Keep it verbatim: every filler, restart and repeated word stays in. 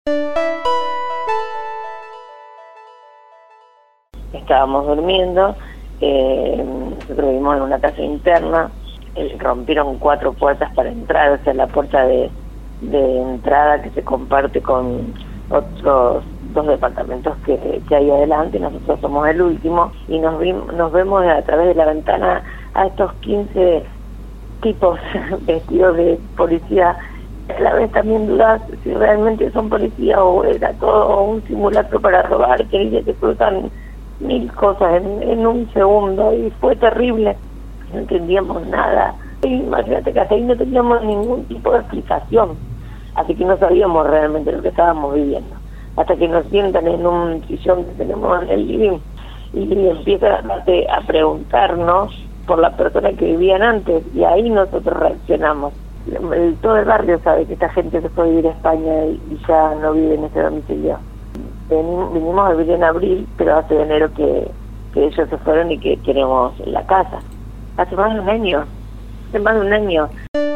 Estábamos durmiendo, eh, nosotros vivimos en una casa interna, eh, rompieron cuatro puertas para entrar, o sea, la puerta de, de entrada que se comparte con otros dos departamentos que, que hay adelante, nosotros somos el último, y nos, vi, nos vemos a través de la ventana a estos quince tipos vestidos de policía. A la vez también dudas si realmente son policías o era todo un simulacro para robar, que dice que cruzan mil cosas en, en un segundo, y fue terrible, no entendíamos nada. Y imagínate que hasta ahí no teníamos ningún tipo de explicación, así que no sabíamos realmente lo que estábamos viviendo, hasta que nos sientan en un sillón que tenemos en el living y empiezan a, a preguntarnos por la persona que vivían antes, y ahí nosotros reaccionamos. El, todo el barrio sabe que esta gente se fue a vivir a España y, y ya no vive en ese domicilio. Ven, vinimos a vivir en abril, pero hace enero que, que ellos se fueron y que queremos la casa. Hace más de un año, hace más de un año.